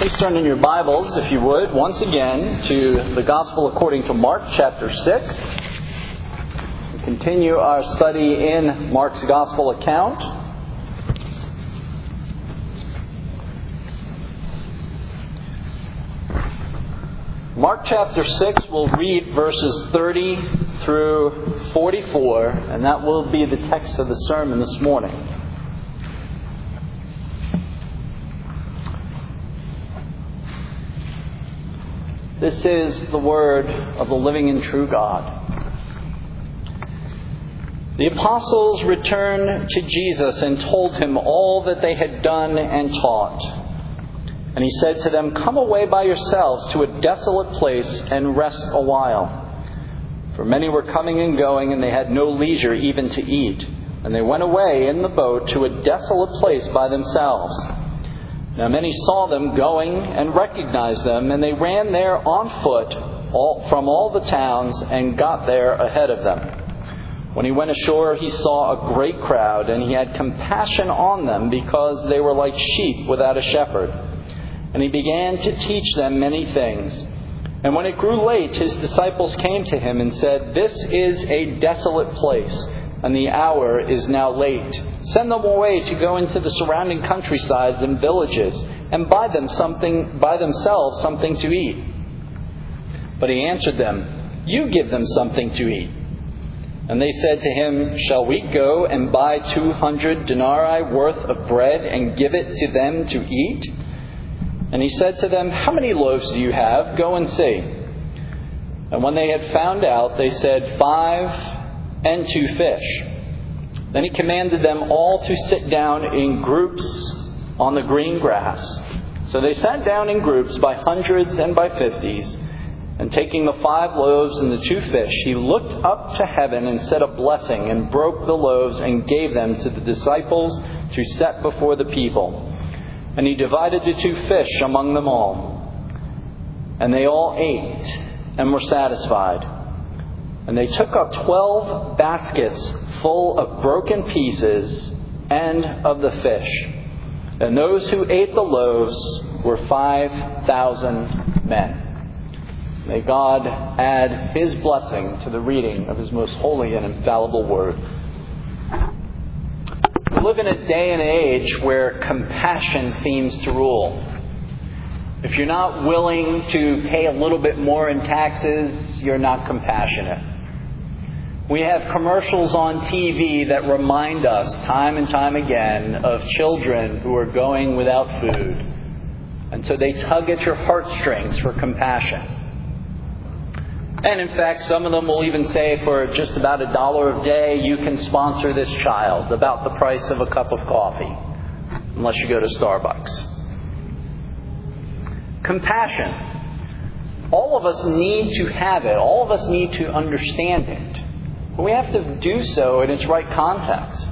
Please turn in your Bibles, if you would, once again to the Gospel according to Mark chapter 6. We continue our study in Mark's Gospel account. Mark chapter 6, we'll read verses 30 through 44, and that will be the text of the sermon this morning. This is the word of the living and true God. The apostles returned to Jesus and told him all that they had done and taught. And he said to them, "Come away by yourselves to a desolate place and rest a while." For many were coming and going, and they had no leisure even to eat. And they went away in the boat to a desolate place by themselves. Now many saw them going and recognized them, and they ran there on foot from all the towns and got there ahead of them. When he went ashore, he saw a great crowd, and he had compassion on them because they were like sheep without a shepherd. And he began to teach them many things. And when it grew late, his disciples came to him and said, "This is a desolate place, and the hour is now late. Send them away to go into the surrounding countrysides and villages and buy themselves something to eat." But he answered them, "You give them something to eat." And they said to him, "Shall we go and buy 200 denarii worth of bread and give it to them to eat?" And he said to them, "How many loaves do you have? Go and see." And when they had found out, they said, 5 and 2 fish. Then he commanded them all to sit down in groups on the green grass. So they sat down in groups by hundreds and by 50s. And taking the 5 loaves and the 2 fish, he looked up to heaven and said a blessing and broke the loaves and gave them to the disciples to set before the people. And he divided the 2 fish among them all. And they all ate and were satisfied. And they took up 12 baskets full of broken pieces and of the fish. And those who ate the loaves were 5,000 men. May God add His blessing to the reading of His most holy and infallible word. We live in a day and age where compassion seems to rule. If you're not willing to pay a little bit more in taxes, you're not compassionate. We have commercials on TV that remind us time and time again of children who are going without food. And so they tug at your heartstrings for compassion. And in fact, some of them will even say for just about $1 a day, you can sponsor this child, about the price of a cup of coffee, unless you go to Starbucks. Compassion. All of us need to have it. All of us need to understand it. But we have to do so in its right context.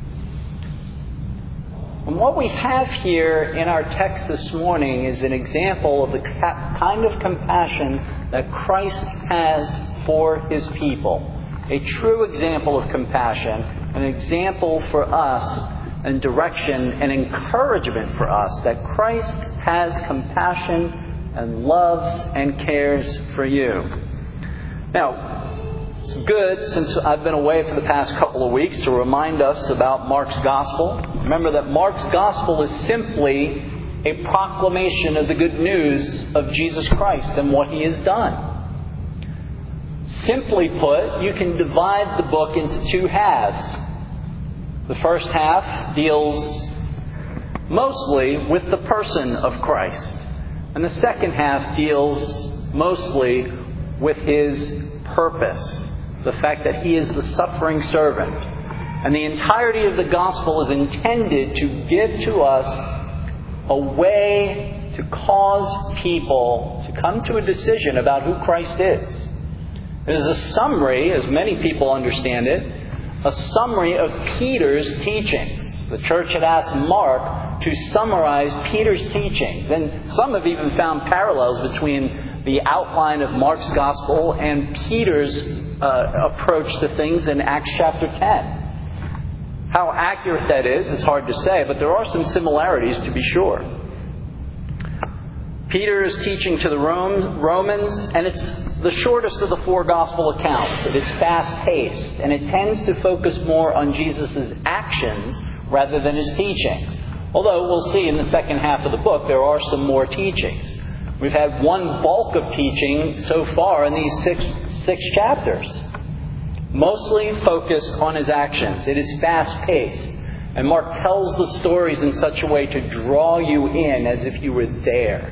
And what we have here in our text this morning is an example of the kind of compassion that Christ has for His people. A true example of compassion, an example for us, and direction and encouragement for us that Christ has compassion and loves and cares for you. Now, it's good, since I've been away for the past couple of weeks, to remind us about Mark's Gospel. Remember that Mark's Gospel is simply a proclamation of the good news of Jesus Christ and what He has done. Simply put, you can divide the book into 2 halves. The first half deals mostly with the person of Christ. And the second half deals mostly with His purpose. The fact that He is the suffering servant. And the entirety of the gospel is intended to give to us a way to cause people to come to a decision about who Christ is. It is a summary, as many people understand it, a summary of Peter's teachings. The church had asked Mark to summarize Peter's teachings. And some have even found parallels between the outline of Mark's Gospel and Peter's approach to things in Acts chapter 10. How accurate that is hard to say, but there are some similarities to be sure. Peter is teaching to the Romans, and it's the shortest of the four gospel accounts. It is fast-paced, and it tends to focus more on Jesus' actions rather than his teachings. Although we'll see in the second half of the book there are some more teachings. We've had one bulk of teaching so far in these six chapters, mostly focused on his actions. It is fast-paced, and Mark tells the stories in such a way to draw you in as if you were there.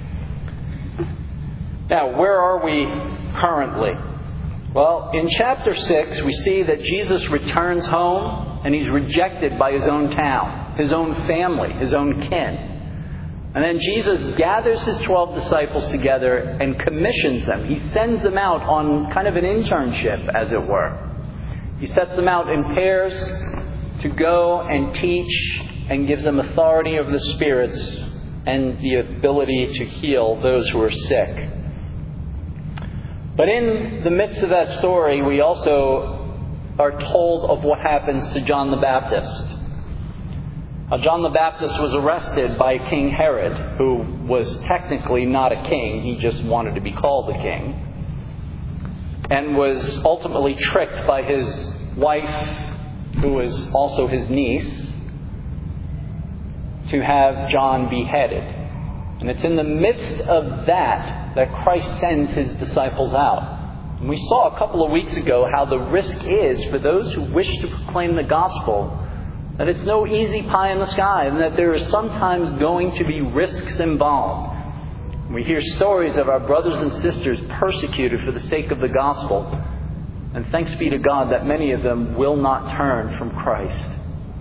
Now, where are we currently? Well, in chapter 6, we see that Jesus returns home, and he's rejected by his own town, his own family, his own kin. And then Jesus gathers his 12 disciples together and commissions them. He sends them out on kind of an internship, as it were. He sets them out in pairs to go and teach, and gives them authority over the spirits and the ability to heal those who are sick. But in the midst of that story, we also are told of what happens to John the Baptist. John the Baptist was arrested by King Herod, who was technically not a king. He just wanted to be called a king. And was ultimately tricked by his wife, who was also his niece, to have John beheaded. And it's in the midst of that Christ sends his disciples out. And we saw a couple of weeks ago how the risk is for those who wish to proclaim the gospel, that it's no easy pie in the sky, and that there is sometimes going to be risks involved. We hear stories of our brothers and sisters persecuted for the sake of the gospel. And thanks be to God that many of them will not turn from Christ.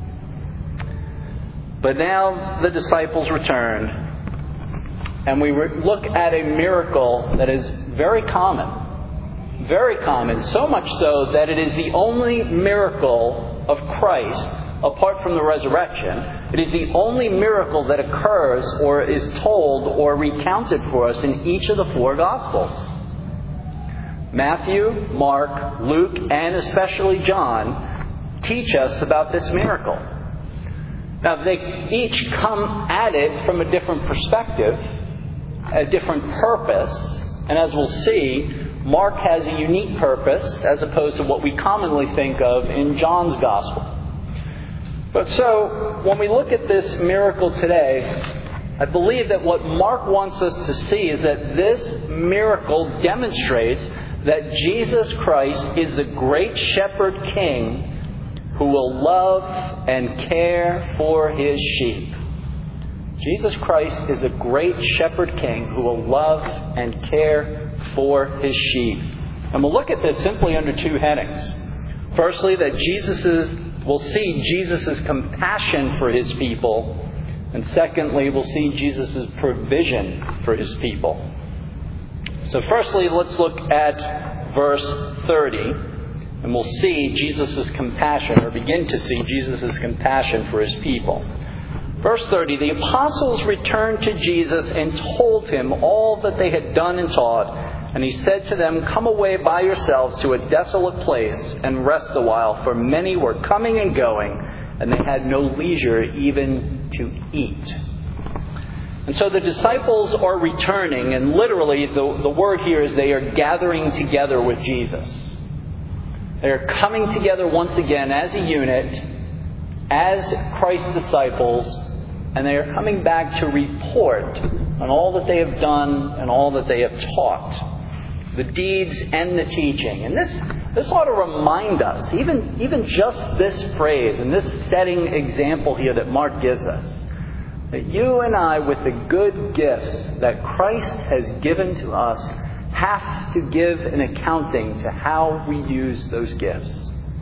But now the disciples return. And we look at a miracle that is very common. Very common. So much so that it is the only miracle of Christ, apart from the resurrection. It is the only miracle that occurs or is told or recounted for us in each of the four Gospels. Matthew, Mark, Luke, and especially John teach us about this miracle. Now, they each come at it from a different perspective, a different purpose, and as we'll see, Mark has a unique purpose as opposed to what we commonly think of in John's Gospel. But so, when we look at this miracle today, I believe that what Mark wants us to see is that this miracle demonstrates that Jesus Christ is the great shepherd king who will love and care for his sheep. Jesus Christ is a great shepherd king who will love and care for his sheep. And we'll look at this simply under two headings. Firstly, that we'll see Jesus' compassion for his people. And secondly, we'll see Jesus' provision for his people. So firstly, let's look at verse 30. And we'll see Jesus' compassion, or begin to see Jesus' compassion for his people. Verse 30, the apostles returned to Jesus and told him all that they had done and taught. And he said to them, come away by yourselves to a desolate place and rest a while, for many were coming and going, and they had no leisure even to eat. And so the disciples are returning, and literally the word here is they are gathering together with Jesus. They are coming together once again as a unit, as Christ's disciples, and they are coming back to report on all that they have done and all that they have taught, the deeds and the teaching. And this ought to remind us, even just this phrase and this setting example here that Mark gives us, that you and I, with the good gifts that Christ has given to us, have to give an accounting to how we use those gifts.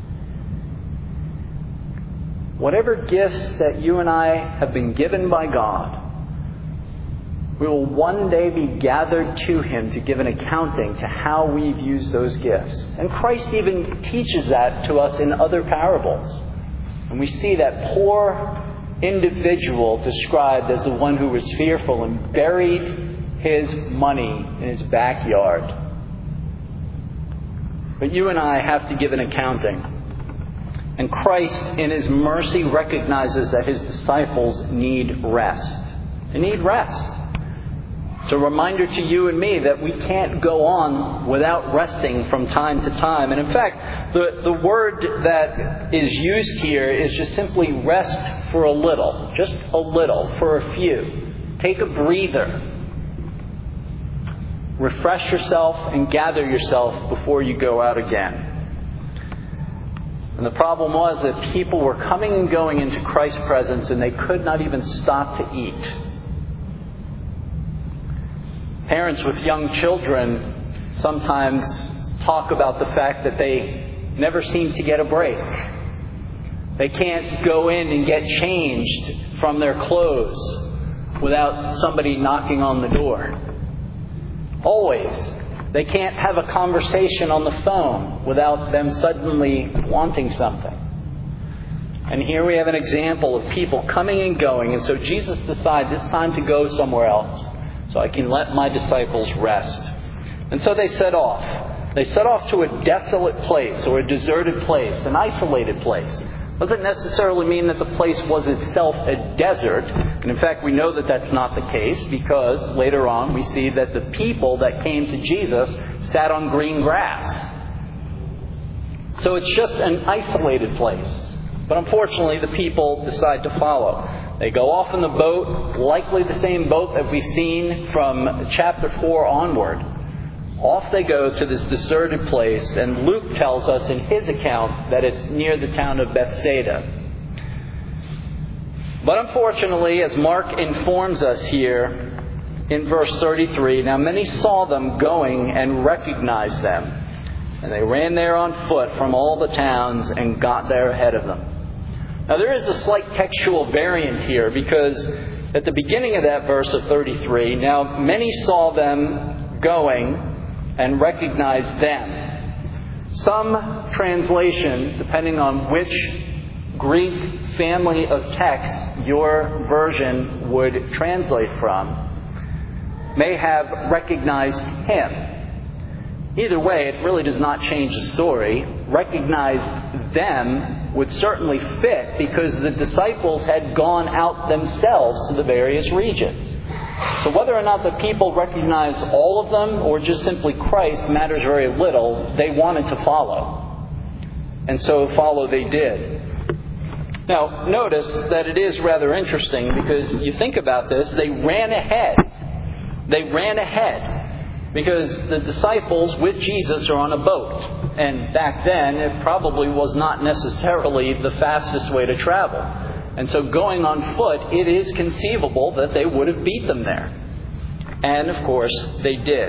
Whatever gifts that you and I have been given by God, we will one day be gathered to Him to give an accounting to how we've used those gifts. And Christ even teaches that to us in other parables. And we see that poor individual described as the one who was fearful and buried his money in his backyard. But you and I have to give an accounting. And Christ, in His mercy, recognizes that His disciples need rest. They need rest. It's a reminder to you and me that we can't go on without resting from time to time. And in fact, the word that is used here is just simply rest for a little. Just a little, for a few. Take a breather. Refresh yourself and gather yourself before you go out again. And the problem was that people were coming and going into Christ's presence and they could not even stop to eat. Parents with young children sometimes talk about the fact that they never seem to get a break. They can't go in and get changed from their clothes without somebody knocking on the door. Always. They can't have a conversation on the phone without them suddenly wanting something. And here we have an example of people coming and going. And so Jesus decides it's time to go somewhere else so I can let my disciples rest. And so they set off. They set off to a desolate place or a deserted place, an isolated place. Doesn't necessarily mean that the place was itself a desert. And in fact, we know that that's not the case because later on we see that the people that came to Jesus sat on green grass. So it's just an isolated place. But unfortunately, the people decide to follow. They go off in the boat, likely the same boat that we've seen from chapter 4 onward. Off they go to this deserted place, and Luke tells us in his account that it's near the town of Bethsaida. But unfortunately, as Mark informs us here in verse 33, now many saw them going and recognized them, and they ran there on foot from all the towns and got there ahead of them. Now there is a slight textual variant here because at the beginning of that verse of 33, now many saw them going and recognized them. Some translations, depending on which Greek family of texts your version would translate from, may have recognized him. Either way, it really does not change the story. Recognize them would certainly fit because the disciples had gone out themselves to the various regions. So whether or not the people recognized all of them or just simply Christ matters very little. They wanted to follow. And so follow they did. Now, notice that it is rather interesting because you think about this, they ran ahead. They ran ahead. Because the disciples with Jesus are on a boat. And back then, it probably was not necessarily the fastest way to travel. And so going on foot, it is conceivable that they would have beat them there. And, of course, they did.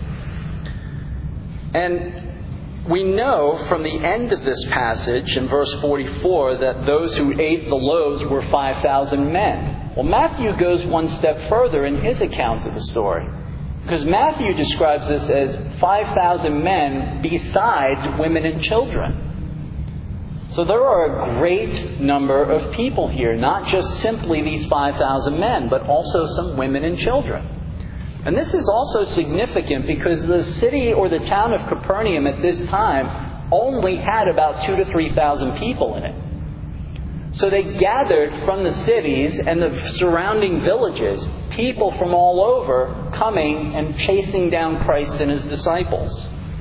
And we know from the end of this passage, in verse 44, that those who ate the loaves were 5,000 men. Well, Matthew goes one step further in his account of the story. Because Matthew describes this as 5,000 men besides women and children. So there are a great number of people here, not just simply these 5,000 men, but also some women and children. And this is also significant because the city or the town of Capernaum at this time only had about 2,000 to 3,000 people in it. So they gathered from the cities and the surrounding villages, people from all over coming and chasing down Christ and his disciples.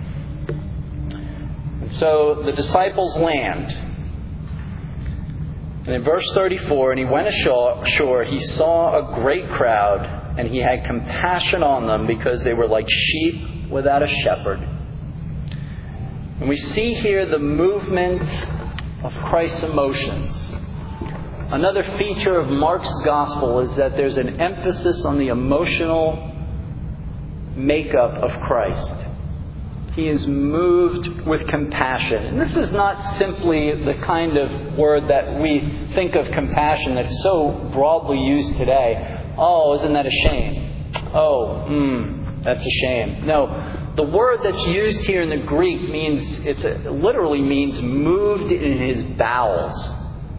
And so the disciples land. And in verse 34, and he went ashore, he saw a great crowd, and he had compassion on them because they were like sheep without a shepherd. And we see here the movement of Christ's emotions. Another feature of Mark's gospel is that there's an emphasis on the emotional makeup of Christ. He is moved with compassion. And this is not simply the kind of word that we think of compassion that's so broadly used today. Oh, isn't that a shame? Oh, that's a shame. No, the word that's used here in the Greek literally means moved in his bowels.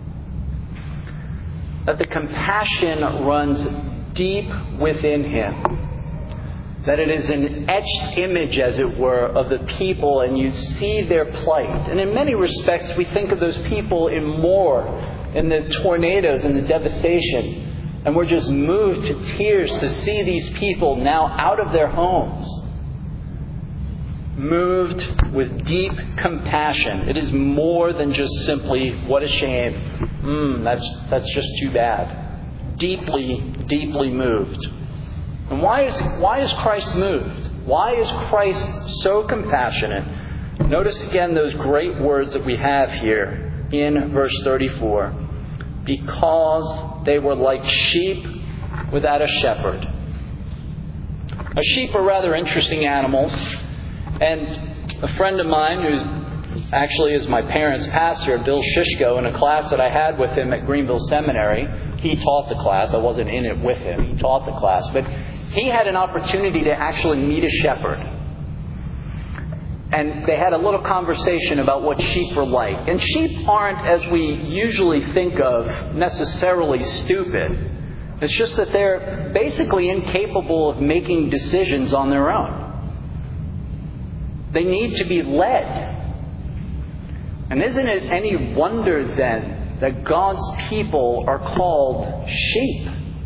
That the compassion runs deep within him. That it is an etched image, as it were, of the people, and you see their plight. And in many respects, we think of those people in the tornadoes and the devastation. And we're just moved to tears to see these people now out of their homes. Moved with deep compassion. It is more than just simply, what a shame. That's just too bad. Deeply, deeply moved. And why is Christ moved? Why is Christ so compassionate? Notice again those great words that we have here in verse 34. Because they were like sheep without a shepherd. Now, sheep are rather interesting animals. And a friend of mine, who actually is my parents' pastor, Bill Shishko, in a class that I had with him at Greenville Seminary, he taught the class. I wasn't in it with him. He taught the class. But he had an opportunity to actually meet a shepherd. And they had a little conversation about what sheep are like. And sheep aren't, as we usually think of, necessarily stupid. It's just that they're basically incapable of making decisions on their own. They need to be led. And isn't it any wonder then that God's people are called sheep?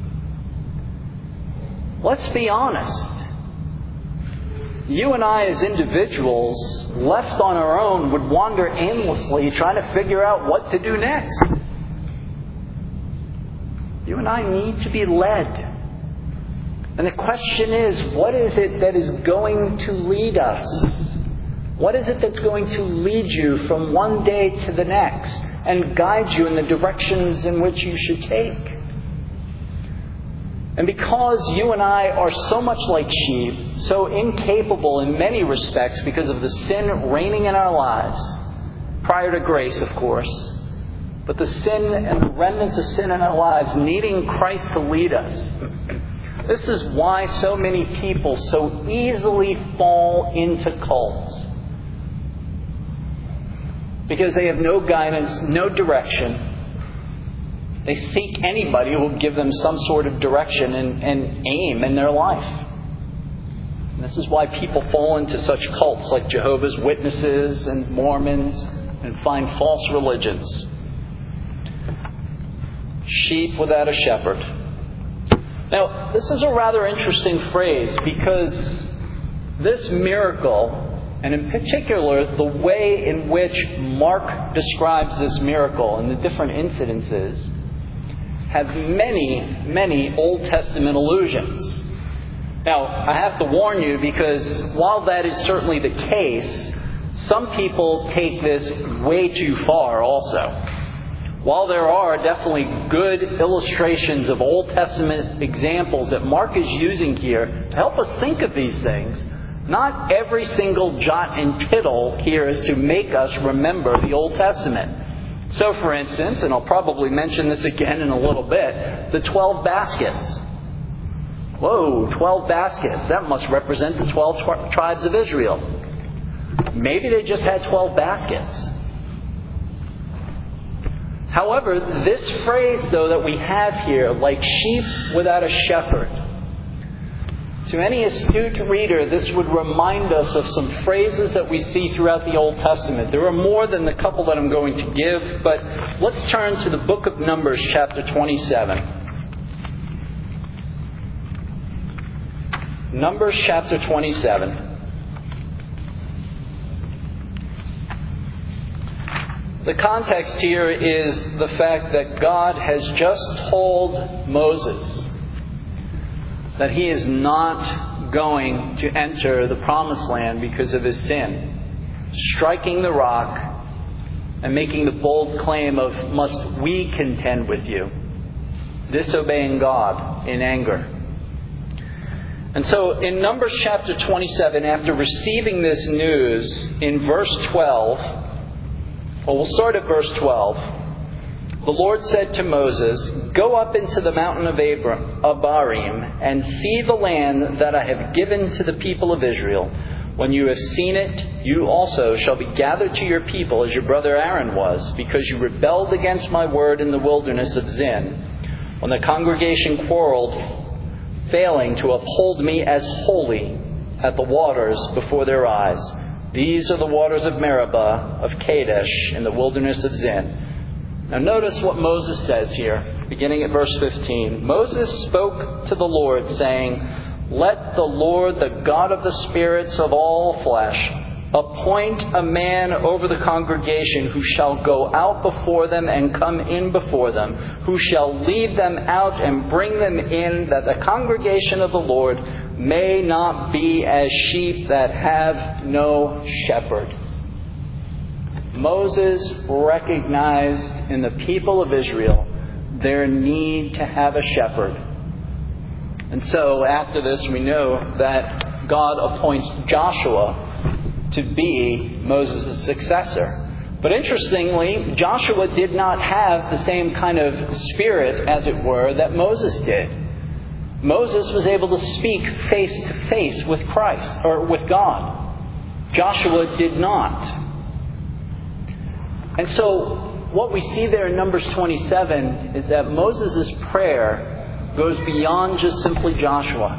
Let's be honest. You and I as individuals, left on our own, would wander aimlessly trying to figure out what to do next. You and I need to be led. And the question is, what is it that is going to lead us? What is it that's going to lead you from one day to the next and guide you in the directions in which you should take? And because you and I are so much like sheep, so incapable in many respects because of the sin reigning in our lives, prior to grace, of course, but the sin and the remnants of sin in our lives needing Christ to lead us. This is why so many people so easily fall into cults. Because they have no guidance, no direction. They seek anybody who will give them some sort of direction and aim in their life. And this is why people fall into such cults like Jehovah's Witnesses and Mormons and find false religions. Sheep without a shepherd. Now, this is a rather interesting phrase because this miracle, and in particular the way in which Mark describes this miracle and the different incidences, have many, many Old Testament allusions. Now, I have to warn you because while that is certainly the case, some people take this way too far also. While there are definitely good illustrations of Old Testament examples that Mark is using here to help us think of these things, not every single jot and tittle here is to make us remember the Old Testament. So, for instance, and I'll probably mention this again in a little bit, the 12 baskets. Whoa, 12 baskets. That must represent the 12 tribes of Israel. Maybe they just had 12 baskets. However, this phrase, though, that we have here, like sheep without a shepherd, to any astute reader, this would remind us of some phrases that we see throughout the Old Testament. There are more than the couple that I'm going to give, but let's turn to the book of Numbers, chapter 27. Numbers, chapter 27. The context here is the fact that God has just told Moses that he is not going to enter the promised land because of his sin, striking the rock and making the bold claim of, must we contend with you, disobeying God in anger. And so in Numbers chapter 27, after receiving this news, in verse 12, well, we'll start at verse 12. The Lord said to Moses, "Go up into the mountain of Abarim and see the land that I have given to the people of Israel. When you have seen it, you also shall be gathered to your people as your brother Aaron was, because you rebelled against my word in the wilderness of Zin, when the congregation quarreled, failing to uphold me as holy at the waters before their eyes. These are the waters of Meribah of Kadesh in the wilderness of Zin." Now notice what Moses says here. beginning at verse 15. Moses spoke to the Lord, saying, "Let the Lord, the God of the spirits of all flesh, appoint a man over the congregation who shall go out before them and come in before them, who shall lead them out and bring them in, that the congregation of the Lord may not be as sheep that have no shepherd." Moses recognized in the people of Israel their need to have a shepherd. And so after this, we know that God appoints Joshua to be Moses' successor. But interestingly, Joshua did not have the same kind of spirit, as it were, that Moses did. Moses was able to speak face to face with Christ, or with God. Joshua did not. And so what we see there in Numbers 27 is that Moses' prayer goes beyond just simply Joshua.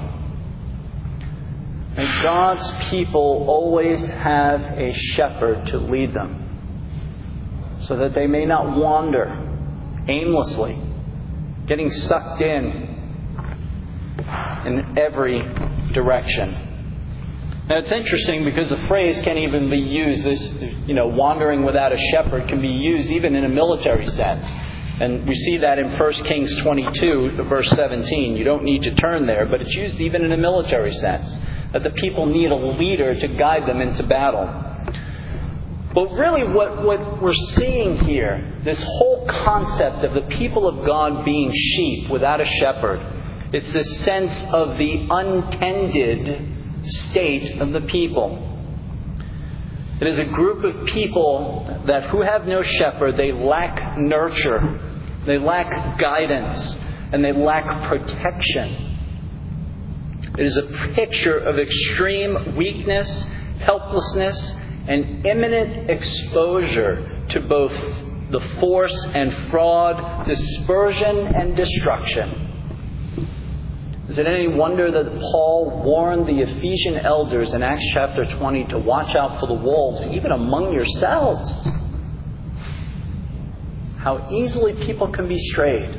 And God's people always have a shepherd to lead them, so that they may not wander aimlessly, getting sucked in every direction. Now it's interesting because the phrase can even be used, this, wandering without a shepherd can be used even in a military sense. And we see that in 1 Kings 22, verse 17. You don't need to turn there, but it's used even in a military sense, that the people need a leader to guide them into battle. But really what we're seeing here, this whole concept of the people of God being sheep without a shepherd, it's this sense of the untended state of the people. It is a group of people that who have no shepherd, they lack nurture, they lack guidance, and they lack protection. It is a picture of extreme weakness, helplessness, and imminent exposure to both the force and fraud, dispersion and destruction. Is it any wonder that Paul warned the Ephesian elders in Acts chapter 20 to watch out for the wolves, even among yourselves? How easily people can be strayed.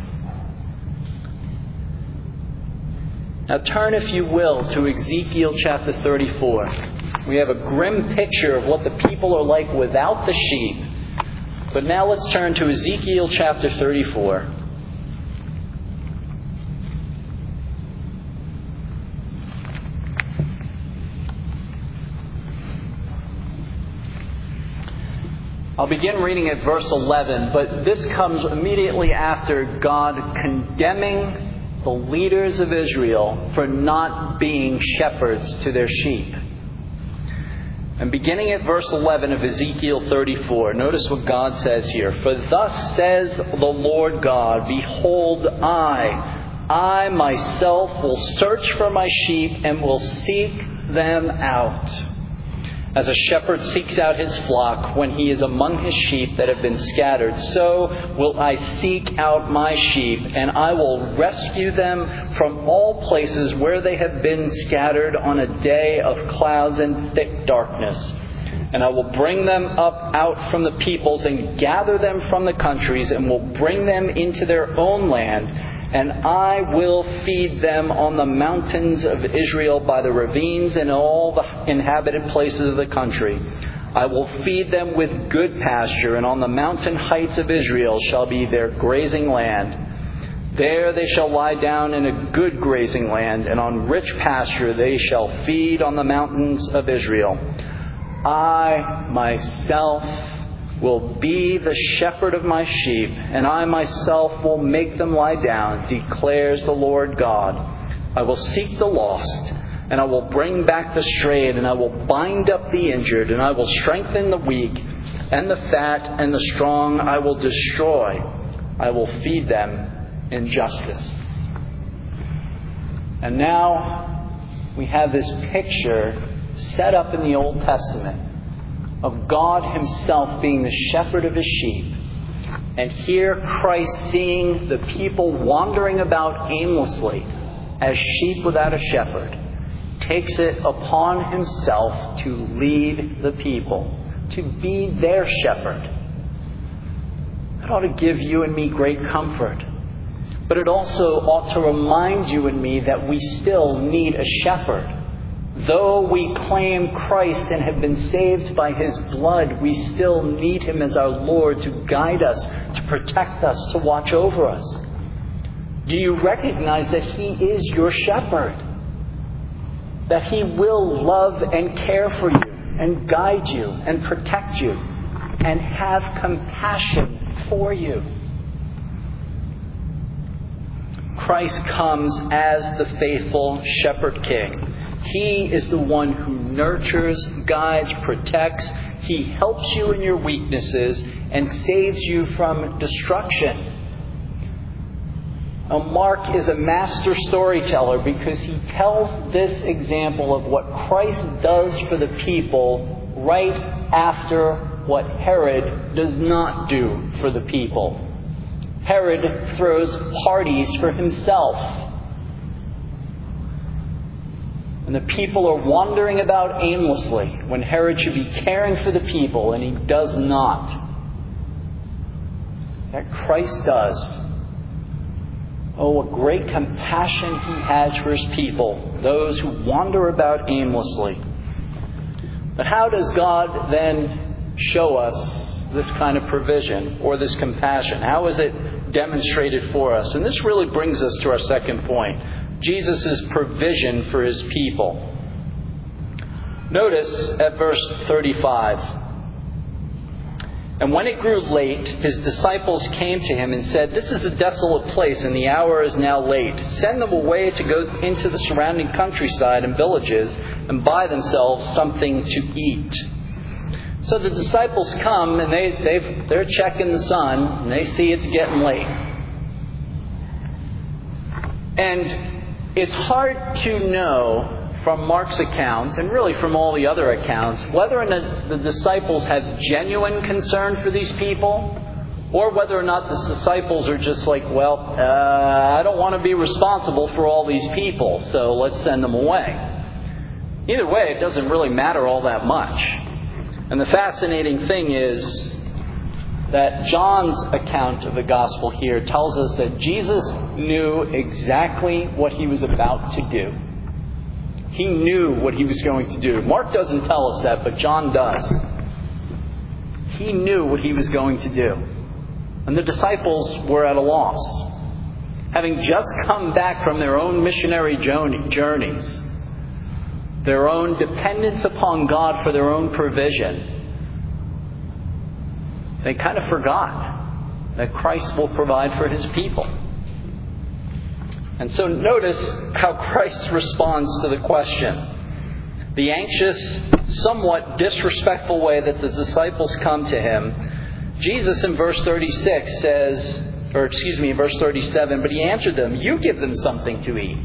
Now turn, if you will, to Ezekiel chapter 34. We have a grim picture of what the people are like without the sheep. But now let's turn to Ezekiel chapter 34. I'll begin reading at verse 11, but this comes immediately after God condemning the leaders of Israel for not being shepherds to their sheep. And beginning at verse 11 of Ezekiel 34, notice what God says here. "For thus says the Lord God, Behold, I myself will search for my sheep and will seek them out. As a shepherd seeks out his flock when he is among his sheep that have been scattered, so will I seek out my sheep, and I will rescue them from all places where they have been scattered on a day of clouds and thick darkness. And I will bring them up out from the peoples and gather them from the countries and will bring them into their own land. And I will feed them on the mountains of Israel by the ravines and all the inhabited places of the country. I will feed them with good pasture, and on the mountain heights of Israel shall be their grazing land. There they shall lie down in a good grazing land, and on rich pasture they shall feed on the mountains of Israel. I myself will be the shepherd of my sheep, and I myself will make them lie down, declares the Lord God. I will seek the lost, and I will bring back the strayed, and I will bind up the injured, and I will strengthen the weak, and the fat and the strong I will destroy. I will feed them in justice." And now we have this picture set up in the Old Testament of God himself being the shepherd of his sheep. And here Christ, seeing the people wandering about aimlessly as sheep without a shepherd, takes it upon himself to lead the people, to be their shepherd. That ought to give you and me great comfort. But it also ought to remind you and me that we still need a shepherd. Though we claim Christ and have been saved by His blood, we still need Him as our Lord to guide us, to protect us, to watch over us. Do you recognize that He is your shepherd? That He will love and care for you and guide you and protect you and have compassion for you. Christ comes as the faithful shepherd king. He is the one who nurtures, guides, protects. He helps you in your weaknesses and saves you from destruction. Now, Mark is a master storyteller because he tells this example of what Christ does for the people right after what Herod does not do for the people. Herod throws parties for himself. And the people are wandering about aimlessly when Herod should be caring for the people, and he does not. That Christ does. Oh, what great compassion He has for His people, those who wander about aimlessly. But how does God then show us this kind of provision or this compassion? How is it demonstrated for us? And this really brings us to our second point. Jesus' provision for His people. Notice at verse 35. And when it grew late, His disciples came to Him and said, "This is a desolate place, and the hour is now late. Send them away to go into the surrounding countryside and villages and buy themselves something to eat." So the disciples come, and they're checking the sun, and they see it's getting late. And it's hard to know from Mark's account, and really from all the other accounts, whether or not the disciples have genuine concern for these people, or whether or not the disciples are just like, I don't want to be responsible for all these people, so let's send them away. Either way, it doesn't really matter all that much. And the fascinating thing is that John's account of the gospel here tells us that Jesus knew exactly what He was about to do. He knew what He was going to do. Mark doesn't tell us that, but John does. He knew what He was going to do. And the disciples were at a loss. Having just come back from their own missionary journeys, their own dependence upon God for their own provision, they kind of forgot that Christ will provide for His people. And so notice how Christ responds to the question. The anxious, somewhat disrespectful way that the disciples come to Him. Jesus in verse 36 says, in verse 37, "But He answered them, 'You give them something to eat.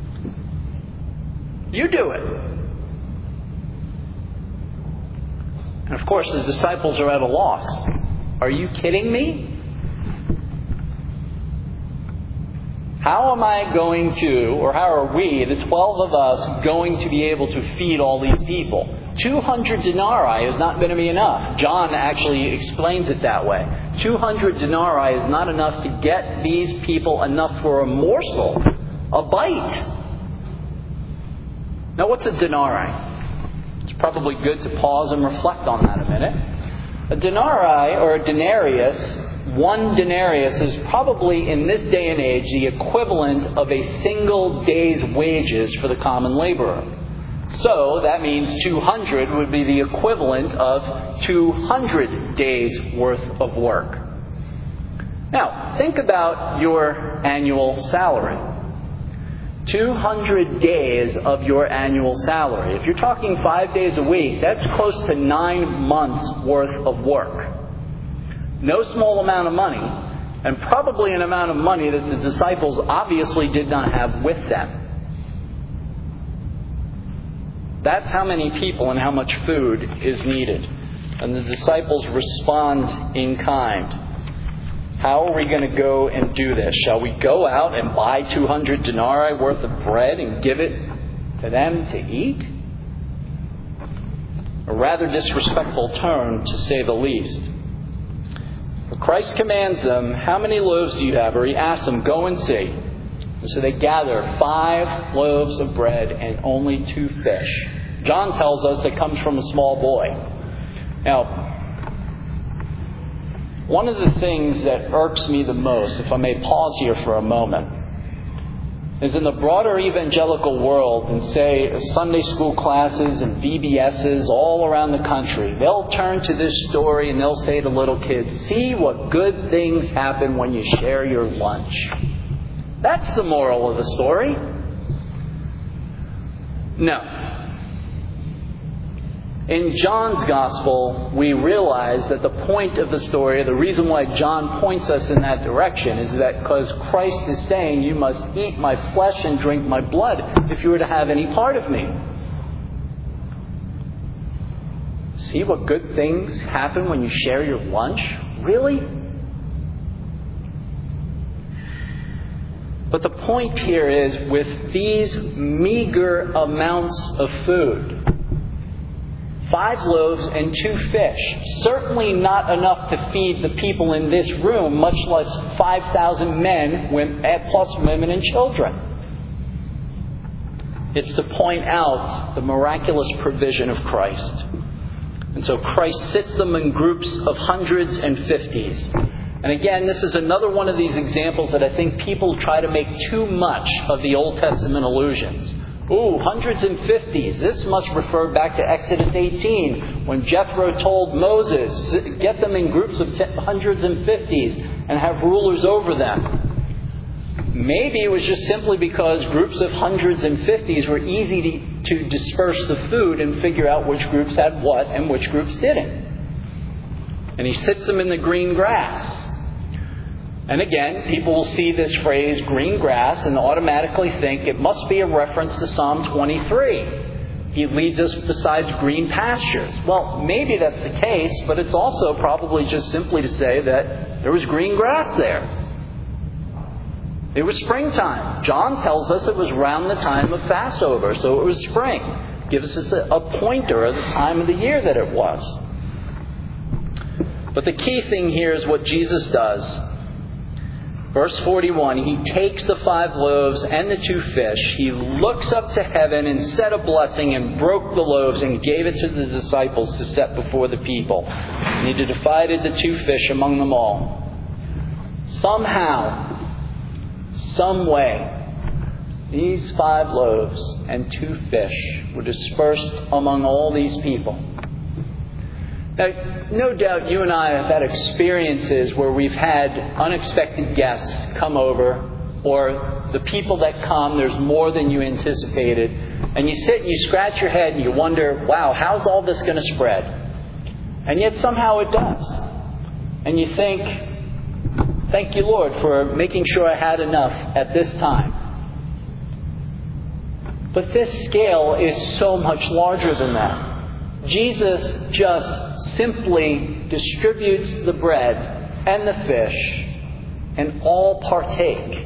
You do it.'" And of course, the disciples are at a loss. Are you kidding me? How am I going to, or how are we, the 12 of us, going to be able to feed all these people? 200 denarii is not going to be enough. John actually explains it that way. 200 denarii is not enough to get these people enough for a morsel, a bite. Now, what's a denarii? It's probably good to pause and reflect on that a minute. A denarii, or a denarius, one denarius is probably, in this day and age, the equivalent of a single day's wages for the common laborer. So that means 200 would be the equivalent of 200 days' worth of work. Now, think about your annual salary. 200 days of your annual salary. If you're talking 5 days a week, that's close to 9 months' worth of work. No small amount of money, and probably an amount of money that the disciples obviously did not have with them. That's how many people and how much food is needed. And the disciples respond in kind. How are we going to go and do this? Shall we go out and buy 200 denarii worth of bread and give it to them to eat? A rather disrespectful term, to say the least. The But Christ commands them, how many loaves do you have? Or he asks them, go and see. And so they gather 5 loaves of bread and only 2 fish. John tells us it comes from a small boy. Now, one of the things that irks me the most, if I may pause here for a moment, is in the broader evangelical world, and say Sunday school classes and VBSs all around the country, they'll turn to this story and they'll say to little kids, see what good things happen when you share your lunch. That's the moral of the story. No. In John's Gospel, we realize that the point of the story, the reason why John points us in that direction, is that because Christ is saying, you must eat my flesh and drink my blood if you were to have any part of me. See what good things happen when you share your lunch? Really? But the point here is, with these meager amounts of food, 5 loaves and 2 fish. Certainly not enough to feed the people in this room, much less 5,000 men, plus women and children. It's to point out the miraculous provision of Christ. And so Christ sits them in groups of hundreds and 50s. And again, this is another one of these examples that I think people try to make too much of the Old Testament allusions. Ooh, hundreds and 50s. This must refer back to Exodus 18, when Jethro told Moses, get them in groups of hundreds and 50s and have rulers over them. Maybe it was just simply because groups of hundreds and 50s were easy to disperse the food and figure out which groups had what and which groups didn't. And he sits them in the green grass. And again, people will see this phrase, green grass, and automatically think it must be a reference to Psalm 23. He leads us besides green pastures. Well, maybe that's the case, but it's also probably just simply to say that there was green grass there. It was springtime. John tells us it was around the time of Passover, so it was spring. Gives us a pointer of the time of the year that it was. But the key thing here is what Jesus does. Verse 41, he takes the 5 loaves and the 2 fish. He looks up to heaven and said a blessing and broke the loaves and gave it to the disciples to set before the people. And he divided the 2 fish among them all. Somehow, some way, these 5 loaves and 2 fish were dispersed among all these people. Now, no doubt you and I have had experiences where we've had unexpected guests come over, or the people that come, there's more than you anticipated, and you sit and you scratch your head and you wonder, wow, how's all this going to spread? And yet somehow it does. And you think, thank you, Lord, for making sure I had enough at this time. But this scale is so much larger than that. Jesus just simply distributes the bread and the fish, and all partake.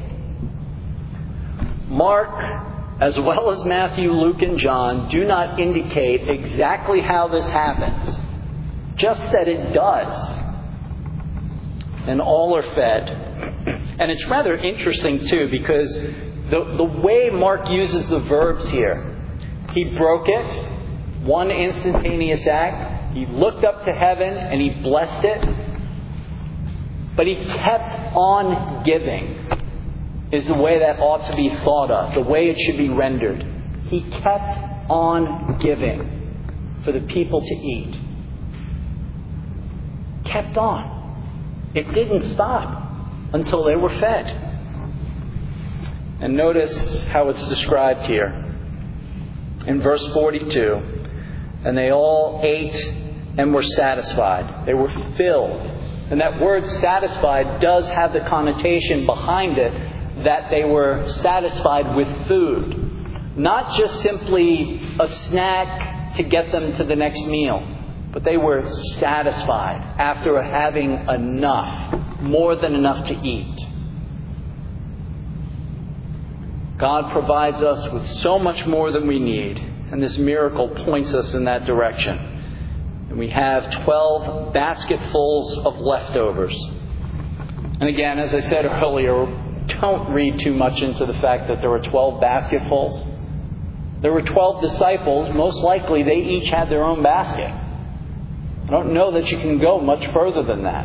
Mark, as well as Matthew, Luke, and John, do not indicate exactly how this happens, just that it does. And all are fed. And it's rather interesting, too, because the way Mark uses the verbs here, he broke it. One instantaneous act. He looked up to heaven and he blessed it. But he kept on giving, is the way that ought to be thought of, the way it should be rendered. He kept on giving for the people to eat. Kept on. It didn't stop until they were fed. And notice how it's described here. In verse 42. And they all ate and were satisfied. They were filled. And that word satisfied does have the connotation behind it that they were satisfied with food. Not just simply a snack to get them to the next meal, but they were satisfied after having enough, more than enough to eat. God provides us with so much more than we need. And this miracle points us in that direction. And we have 12 basketfuls of leftovers. And again, as I said earlier, don't read too much into the fact that there were 12 basketfuls. There were 12 disciples. Most likely they each had their own basket. I don't know that you can go much further than that.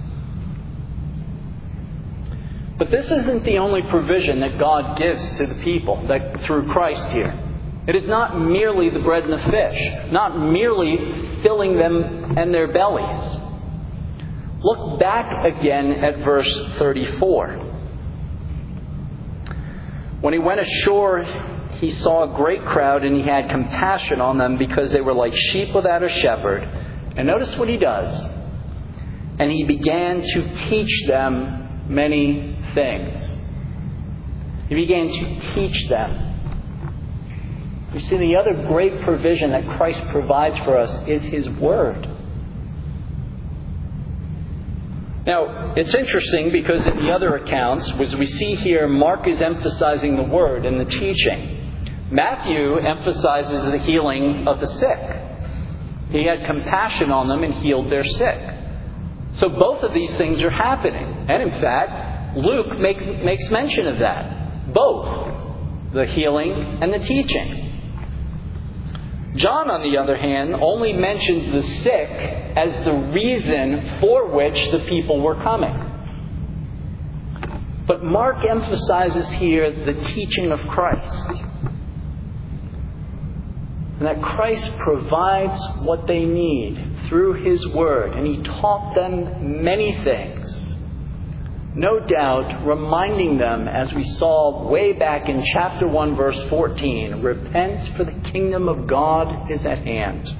But this isn't the only provision that God gives to the people that through Christ here. It is not merely the bread and the fish, not merely filling them and their bellies. Look back again at verse 34. When he went ashore, he saw a great crowd, and he had compassion on them because they were like sheep without a shepherd. And notice what he does. And he began to teach them many things. He began to teach them. You see, the other great provision that Christ provides for us is His Word. Now, it's interesting because in the other accounts, as we see here, Mark is emphasizing the Word and the teaching. Matthew emphasizes the healing of the sick. He had compassion on them and healed their sick. So both of these things are happening. And in fact, Luke makes mention of that. Both the healing and the teaching. John, on the other hand, only mentions the sick as the reason for which the people were coming. But Mark emphasizes here the teaching of Christ. And that Christ provides what they need through His Word. And He taught them many things. No doubt reminding them, as we saw way back in chapter 1, verse 14, repent, for the kingdom of God is at hand.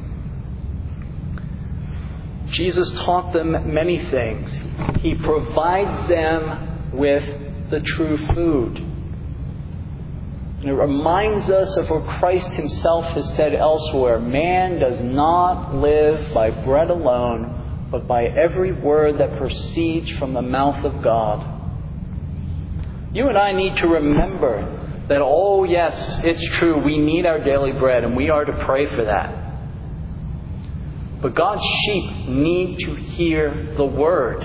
Jesus taught them many things. He provides them with the true food. And it reminds us of what Christ Himself has said elsewhere. Man does not live by bread alone, but by every word that proceeds from the mouth of God. You and I need to remember that, oh yes, it's true, we need our daily bread, and we are to pray for that. But God's sheep need to hear the Word.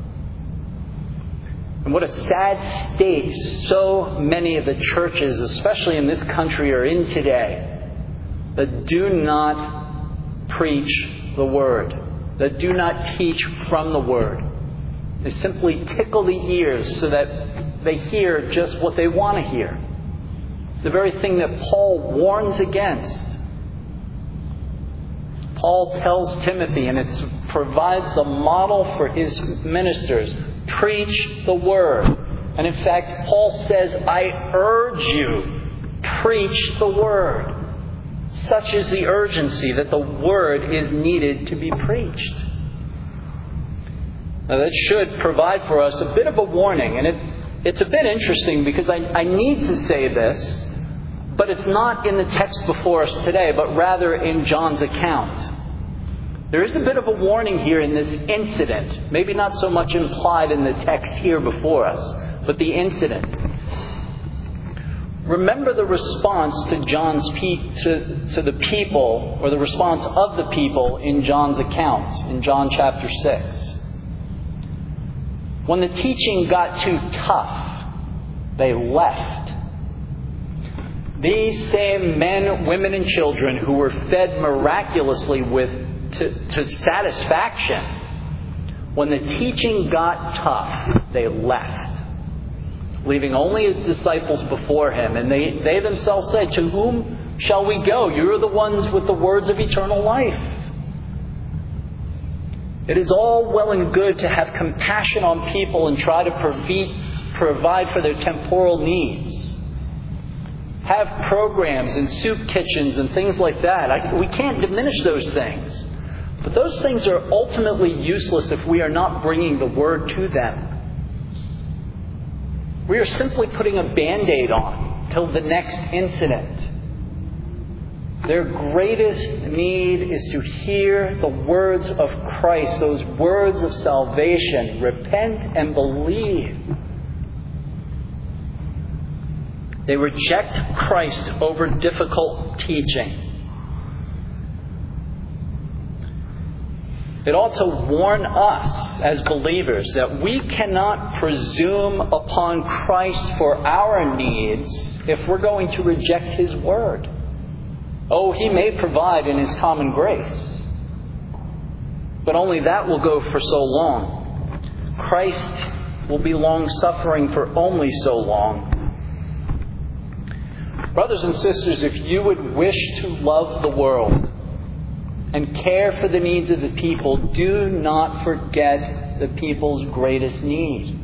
And what a sad state so many of the churches, especially in this country, are in today, that do not preach the Word, that do not teach from the Word. They simply tickle the ears so that they hear just what they want to hear. The very thing that Paul warns against. Paul tells Timothy, and it provides the model for his ministers, preach the Word. And in fact, Paul says, I urge you, preach the Word. Such is the urgency that the Word is needed to be preached. Now that should provide for us a bit of a warning. And it's a bit interesting because I need to say this, but it's not in the text before us today, but rather in John's account. There is a bit of a warning here in this incident. Maybe not so much implied in the text here before us, but the incident. Remember the response to to the people, or the response of the people in John's account, in John chapter 6. When the teaching got too tough, they left. These same men, women, and children who were fed miraculously to satisfaction, when the teaching got tough, they left, leaving only His disciples before Him. And they themselves said, to whom shall we go? You are the ones with the words of eternal life. It is all well and good to have compassion on people and try to provide for their temporal needs. Have programs and soup kitchens and things like that. We can't diminish those things. But those things are ultimately useless if we are not bringing the Word to them. We are simply putting a Band-Aid on till the next incident. Their greatest need is to hear the words of Christ, those words of salvation. Repent and believe. They reject Christ over difficult teaching. It ought to warn us as believers that we cannot presume upon Christ for our needs if we're going to reject His Word. Oh, He may provide in His common grace, but only that will go for so long. Christ will be long-suffering for only so long. Brothers and sisters, if you would wish to love the world and care for the needs of the people, do not forget the people's greatest need.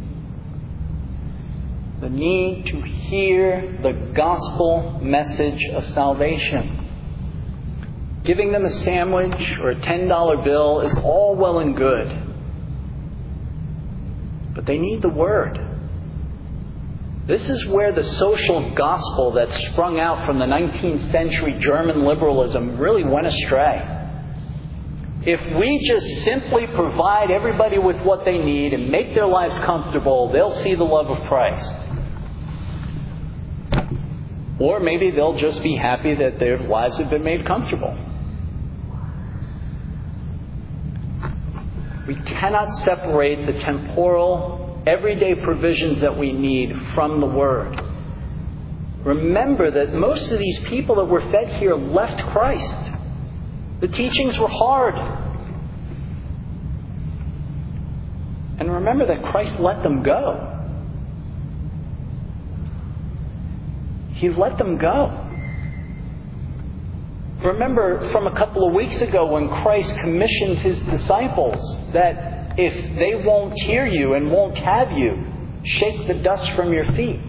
The need to hear the gospel message of salvation. Giving them a sandwich or a $10 bill is all well and good. But they need the Word. This is where the social gospel that sprung out from the 19th century German liberalism really went astray. If we just simply provide everybody with what they need and make their lives comfortable, they'll see the love of Christ. Or maybe they'll just be happy that their lives have been made comfortable. We cannot separate the temporal, everyday provisions that we need from the Word. Remember that most of these people that were fed here left Christ. The teachings were hard. And remember that Christ let them go. He let them go. Remember from a couple of weeks ago when Christ commissioned His disciples that if they won't hear you and won't have you, shake the dust from your feet.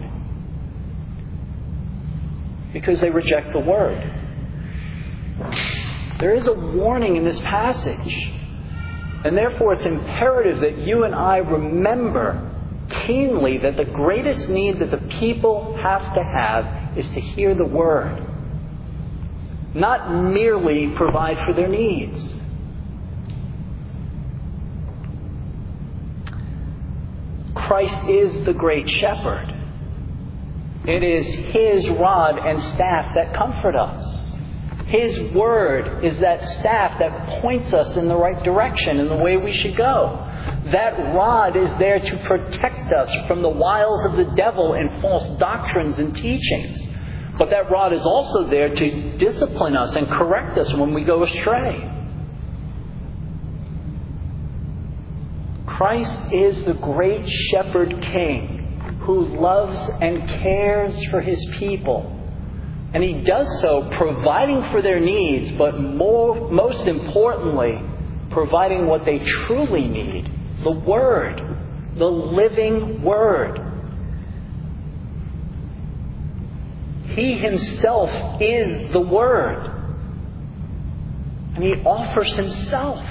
Because they reject the Word. There is a warning in this passage. And therefore it's imperative that you and I remember keenly that the greatest need that the people have to have is to hear the Word. Not merely provide for their needs. Christ is the great shepherd. It is His rod and staff that comfort us. His Word is that staff that points us in the right direction, in the way we should go. That rod is there to protect us from the wiles of the devil and false doctrines and teachings. But that rod is also there to discipline us and correct us when we go astray. Christ is the great shepherd king who loves and cares for His people. And He does so providing for their needs, but most importantly, providing what they truly need. The Word. The living Word. He Himself is the Word. And He offers Himself.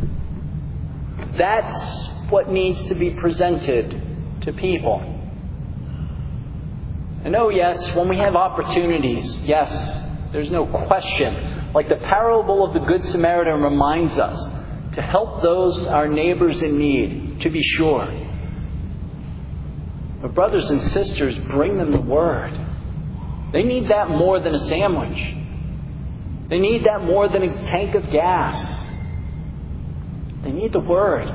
That's what needs to be presented to people. And oh yes, when we have opportunities, yes, there's no question, like the parable of the Good Samaritan reminds us, to help those, our neighbors in need, to be sure. But brothers and sisters, bring them the Word. They need that more than a sandwich. They need that more than a tank of gas. They need the Word.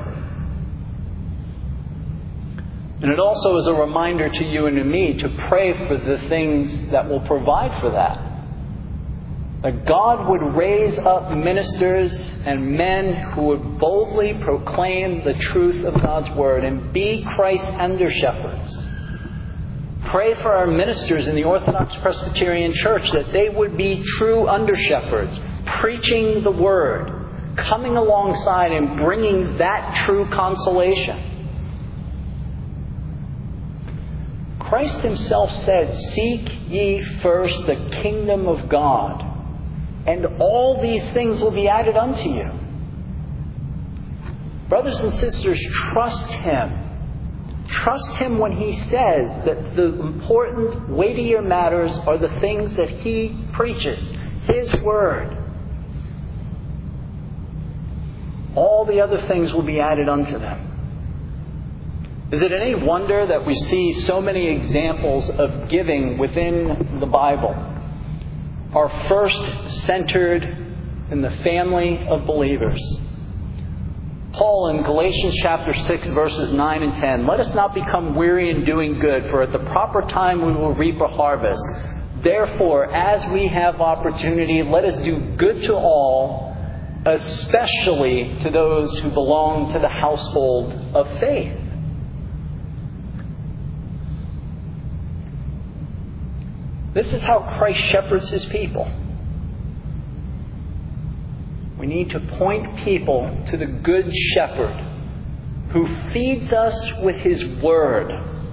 And it also is a reminder to you and to me to pray for the things that will provide for that. That God would raise up ministers and men who would boldly proclaim the truth of God's Word and be Christ's under-shepherds. Pray for our ministers in the Orthodox Presbyterian Church that they would be true under-shepherds, preaching the Word, coming alongside and bringing that true consolation. Christ Himself said, "Seek ye first the kingdom of God, and all these things will be added unto you." Brothers and sisters, trust Him. Trust Him when He says that the important, weightier matters are the things that He preaches, His Word. All the other things will be added unto them. Is it any wonder that we see so many examples of giving within the Bible are first centered in the family of believers? Paul in Galatians chapter 6, verses 9 and 10, let us not become weary in doing good, for at the proper time we will reap a harvest. Therefore, as we have opportunity, let us do good to all, especially to those who belong to the household of faith. This is how Christ shepherds His people. We need to point people to the Good Shepherd who feeds us with His Word.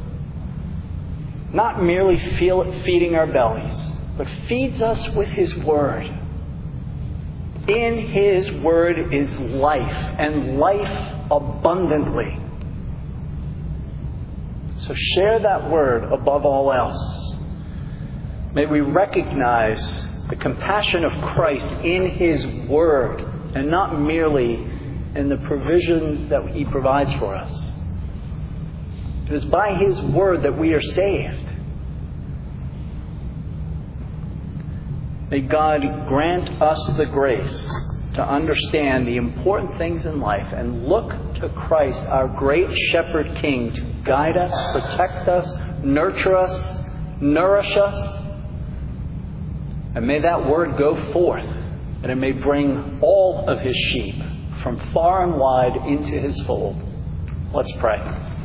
Not merely feeding our bellies, but feeds us with His Word. In His Word is life, and life abundantly. So share that Word above all else. May we recognize the compassion of Christ in His Word, and not merely in the provisions that He provides for us. It is by His Word that we are saved. May God grant us the grace to understand the important things in life and look to Christ, our great Shepherd King, to guide us, protect us, nurture us, nourish us. And may that Word go forth, and it may bring all of His sheep from far and wide into His fold. Let's pray.